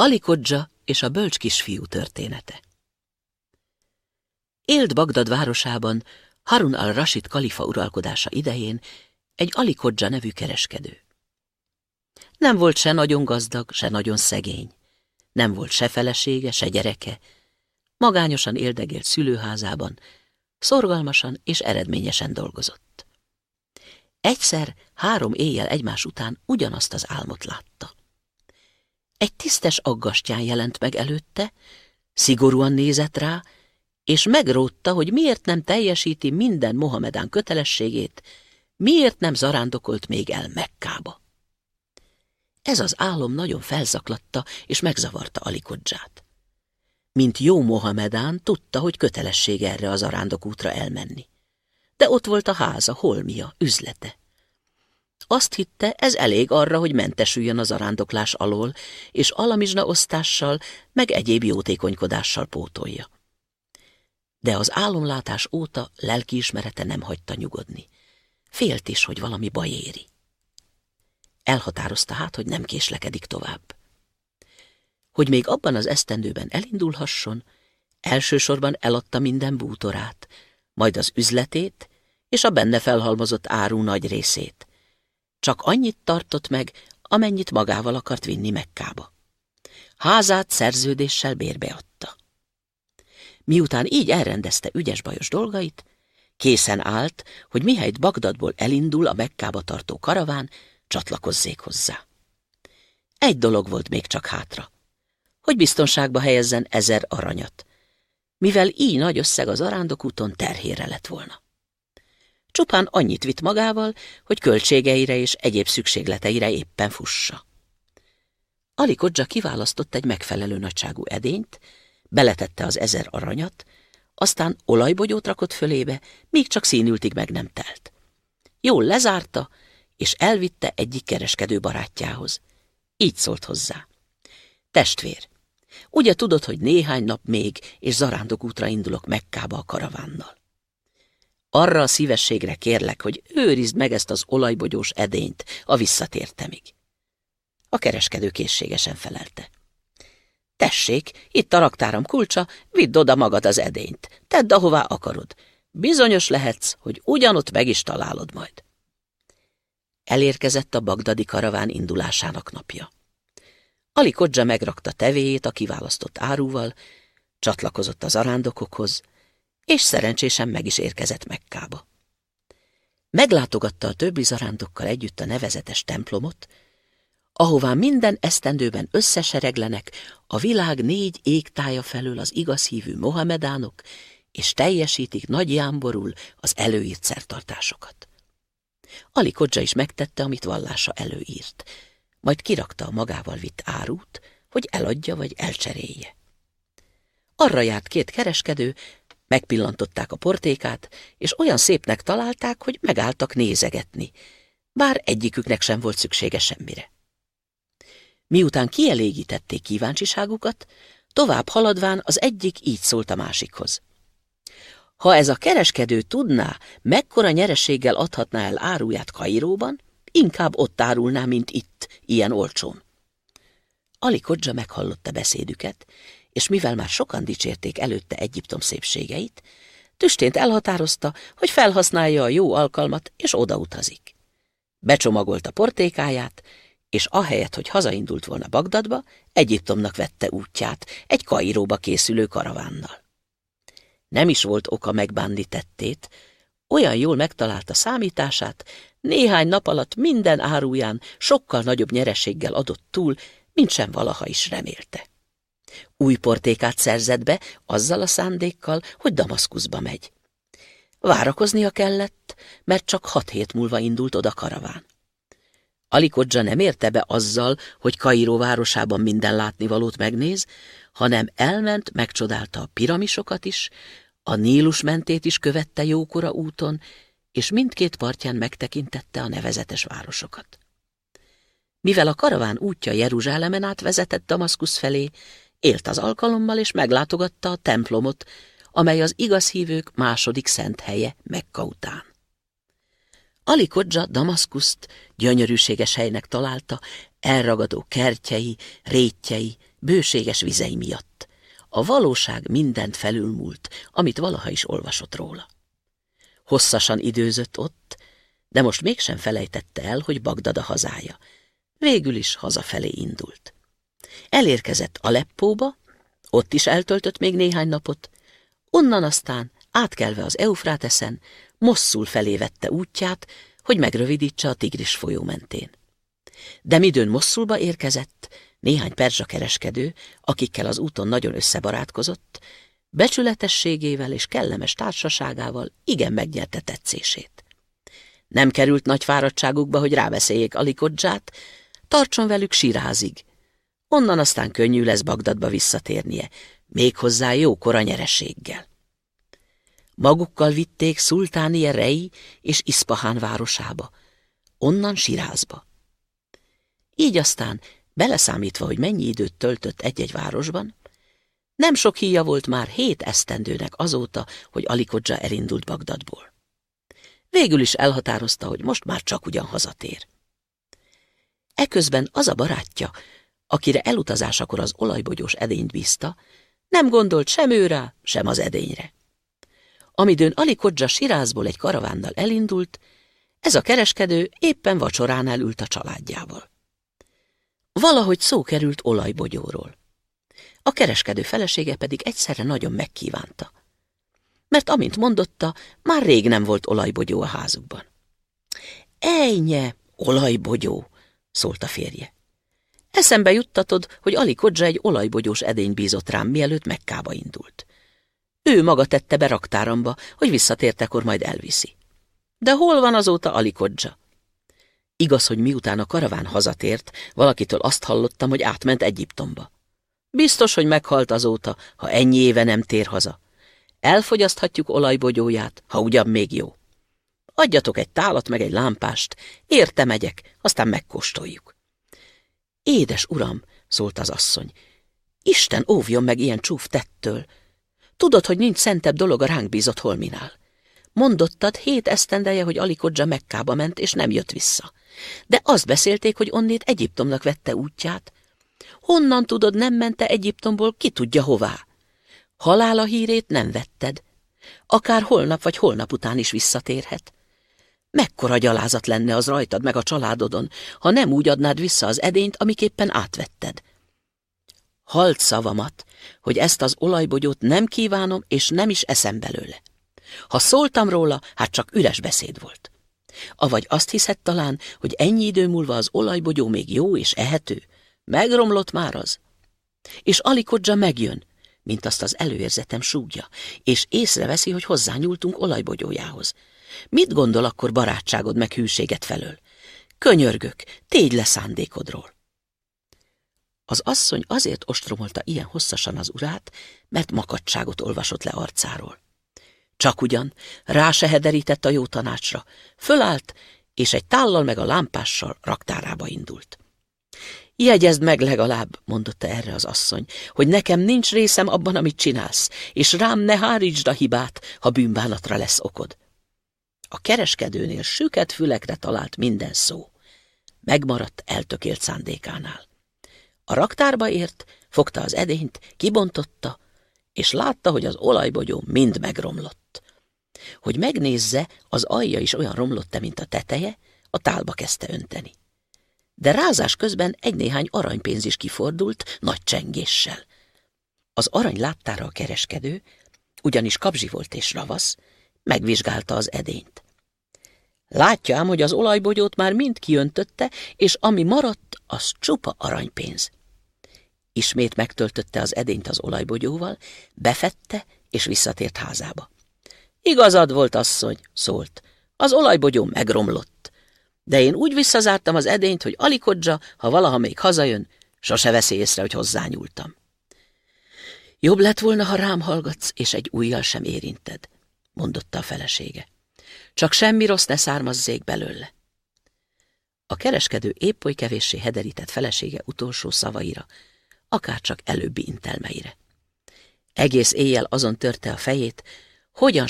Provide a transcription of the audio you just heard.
Ali Kodzsa és a bölcs kisfiú története. Élt Bagdad városában Harun al-Rasid kalifa uralkodása idején egy Ali Kodzsa nevű kereskedő. Nem volt se nagyon gazdag, se nagyon szegény. Nem volt se felesége, se gyereke. Magányosan éldegélt szülőházában, szorgalmasan és eredményesen dolgozott. Egyszer 3 éjjel egymás után ugyanazt az álmot látta. Egy tisztes aggastyán jelent meg előtte, szigorúan nézett rá, és megrótta, hogy miért nem teljesíti minden mohamedán kötelességét, miért nem zarándokolt még el Mekkába. Ez az álom nagyon felzaklatta és megzavarta Ali Kodzsát. Mint jó mohamedán tudta, hogy kötelesség erre az arándokútra elmenni. De ott volt a háza, holmia, üzlete. Azt hitte, ez elég arra, hogy mentesüljön az arándoklás alól, és alamizsna osztással, meg egyéb jótékonykodással pótolja. De az álomlátás óta lelkiismerete nem hagyta nyugodni. Félt is, hogy valami baj éri. Elhatározta hát, hogy nem késlekedik tovább. Hogy még abban az esztendőben elindulhasson, elsősorban eladta minden bútorát, majd az üzletét és a benne felhalmozott áru nagy részét. Csak annyit tartott meg, amennyit magával akart vinni Mekkába. Házát szerződéssel bérbe adta. Miután így elrendezte ügyes-bajos dolgait, készen állt, hogy mihelyt Bagdadból elindul a Mekkába tartó karaván, csatlakozzék hozzá. Egy dolog volt még csak hátra, hogy biztonságba helyezzen 1000 aranyat, mivel így nagy összeg az arándokúton terhére lett volna. Csupán annyit vitt magával, hogy költségeire és egyéb szükségleteire éppen fussa. Ali Kodzsa kiválasztott egy megfelelő nagyságú edényt, beletette az 1000 aranyat, aztán olajbogyót rakott fölébe, míg csak színültig meg nem telt. Jól lezárta, és elvitte egyik kereskedő barátjához. Így szólt hozzá: testvér, ugye tudod, hogy néhány nap még, és zarándokútra indulok Mekkába a karavánnal. Arra a szívességre kérlek, hogy őrizd meg ezt az olajbogyós edényt a visszatértemig. A kereskedő készségesen felelte: tessék, itt a raktáram kulcsa, vidd oda magad az edényt, tedd ahová akarod. Bizonyos lehetsz, hogy ugyanott meg is találod majd. Elérkezett a bagdadi karaván indulásának napja. Ali Kodzsa megrakta tevéjét a kiválasztott áruval, csatlakozott az arándokokhoz, és szerencsésen meg is érkezett Mekkába. Meglátogatta a többi zarándokkal együtt a nevezetes templomot, ahová minden esztendőben összesereglenek a világ 4 égtája felől az igaz hívű mohamedánok, és teljesítik nagy jámborul az előírt szertartásokat. Ali Kodzsa is megtette, amit vallása előírt, majd kirakta a magával vitt árut, hogy eladja vagy elcserélje. Arra járt 2 kereskedő, megpillantották a portékát, és olyan szépnek találták, hogy megálltak nézegetni, bár egyiküknek sem volt szüksége semmire. Miután kielégítették kíváncsiságukat, tovább haladván az egyik így szólt a másikhoz: ha ez a kereskedő tudná, mekkora nyereséggel adhatná el áruját Kairóban, inkább ott árulná, mint itt, ilyen olcsón. Ali Kodzsa meghallotta beszédüket, és mivel már sokan dicsérték előtte Egyiptom szépségeit, tüstént elhatározta, hogy felhasználja a jó alkalmat, és odautazik. Becsomagolta portékáját, és ahelyett, hogy hazaindult volna Bagdadba, Egyiptomnak vette útját egy Kairóba készülő karavánnal. Nem is volt oka megbánni tettét, olyan jól megtalálta számítását, néhány nap alatt minden áruján sokkal nagyobb nyereséggel adott túl, mint sem valaha is remélte. Új portékát szerzett be, azzal a szándékkal, hogy Damaszkuszba megy. Várakoznia kellett, mert csak 6 hét múlva indult oda karaván. Ali Kodzsa nem érte be azzal, hogy Kairó városában minden látnivalót megnéz, hanem elment, megcsodálta a piramisokat is, a Nílus mentét is követte jókora úton, és mindkét partján megtekintette a nevezetes városokat. Mivel a karaván útja Jeruzsálemen át vezetett Damaszkusz felé, élt az alkalommal és meglátogatta a templomot, amely az igaz hívők második szent helye Mekka után. Ali Kodja Damaszkuszt gyönyörűséges helynek találta, elragadó kertjei, rétjei, bőséges vizei miatt. A valóság mindent felülmúlt, amit valaha is olvasott róla. Hosszasan időzött ott, de most mégsem felejtette el, hogy Bagdad a hazája. Végül is hazafelé indult. Elérkezett Aleppóba, ott is eltöltött még néhány napot, onnan aztán, átkelve az Eufráteszen, Mosszul felé vette útját, hogy megrövidítse a Tigris folyó mentén. De midőn Mosszulba érkezett, néhány perzsa kereskedő, akikkel az úton nagyon összebarátkozott, becsületességével és kellemes társaságával igen megnyerte tetszését. Nem került nagy fáradtságukba, hogy rábeszéljék Ali Kodját, tartson velük Sirázig. Onnan aztán könnyű lesz Bagdadba visszatérnie, méghozzá jókora nyereséggel. Magukkal vitték Szultánie Rei és Iszpahán városába, onnan Sirázba. Így aztán, beleszámítva, hogy mennyi időt töltött egy-egy városban, nem sok híja volt már 7 esztendőnek azóta, hogy Ali Kodja elindult Bagdadból. Végül is elhatározta, hogy most már csak ugyan hazatér. Eközben az a barátja, akire elutazásakor az olajbogyós edényt bízta, nem gondolt sem őrá, sem az edényre. Amidőn Ali Kodja Sirázból egy karavánnal elindult, ez a kereskedő éppen vacsoránál ült a családjával. Valahogy szó került olajbogyóról. A kereskedő felesége pedig egyszerre nagyon megkívánta. Mert amint mondotta, már rég nem volt olajbogyó a házukban. Ejnye, olajbogyó, szólt a férje. Eszembe juttatod, hogy Ali Kodja egy olajbogyós edény bízott rám, mielőtt Mekkába indult. Ő maga tette be raktáramba, hogy visszatértekor majd elviszi. De hol van azóta Ali Kodja? Igaz, hogy miután a karaván hazatért, valakitől azt hallottam, hogy átment Egyiptomba. Biztos, hogy meghalt azóta, ha ennyi éve nem tér haza. Elfogyaszthatjuk olajbogyóját, ha ugyan még jó. Adjatok egy tálat meg egy lámpást, érte megyek, aztán megkóstoljuk. Édes uram, szólt az asszony, Isten óvjon meg ilyen csúf tettől. Tudod, hogy nincs szentebb dolog a ránk bízott holminál. Mondottad 7 esztendeje, hogy Ali Kodja Mekkába ment, és nem jött vissza. De azt beszélték, hogy onnét Egyiptomnak vette útját. Honnan tudod, nem mente Egyiptomból, ki tudja hová? Halála hírét nem vetted. Akár holnap vagy holnap után is visszatérhet. Mekkora gyalázat lenne az rajtad meg a családodon, ha nem úgy adnád vissza az edényt, amiképpen átvetted. Halld szavamat, hogy ezt az olajbogyót nem kívánom, és nem is eszem belőle. Ha szóltam róla, hát csak üres beszéd volt. Avagy azt hiszed talán, hogy ennyi idő múlva az olajbogyó még jó és ehető? Megromlott már az. És Ali Kodja megjön, mint azt az előérzetem súgja, és észreveszi, hogy hozzányúltunk olajbogyójához. Mit gondol akkor barátságod meg hűséged felől? Könyörgök, tégy le szándékodról. Az asszony azért ostromolta ilyen hosszasan az urát, mert makadtságot olvasott le arcáról. Csak ugyan rá se hederített a jó tanácsra, fölállt, és egy tállal meg a lámpással raktárába indult. Jegyezd meg legalább, mondotta erre az asszony, hogy nekem nincs részem abban, amit csinálsz, és rám ne hárítsd a hibát, ha bűnbánatra lesz okod. A kereskedőnél süket fülekre talált minden szó. Megmaradt eltökélt szándékánál. A raktárba ért, fogta az edényt, kibontotta, és látta, hogy az olajbogyó mind megromlott. Hogy megnézze, az alja is olyan romlott-e, mint a teteje, a tálba kezdte önteni. De rázás közben egy-néhány aranypénz is kifordult nagy csengéssel. Az arany láttára a kereskedő, ugyanis kabzsi volt és ravasz, megvizsgálta az edényt. Látja ám, hogy az olajbogyót már mind kiöntötte, és ami maradt, az csupa aranypénz. Ismét megtöltötte az edényt az olajbogyóval, befette, és visszatért házába. Igazad volt, asszony, szólt, az olajbogyó megromlott. De én úgy visszazártam az edényt, hogy Ali Kodja, ha valaha még hazajön, sose veszi észre, hogy hozzányúltam. Jobb lett volna, ha rám hallgatsz, és egy ujjal sem érinted, mondotta a felesége. Csak semmi rossz ne származzék belőle. A kereskedő épp oly kevéssé hederített felesége utolsó szavaira, akárcsak előbbi intelmeire. Egész éjjel azon törte a fejét, hogyan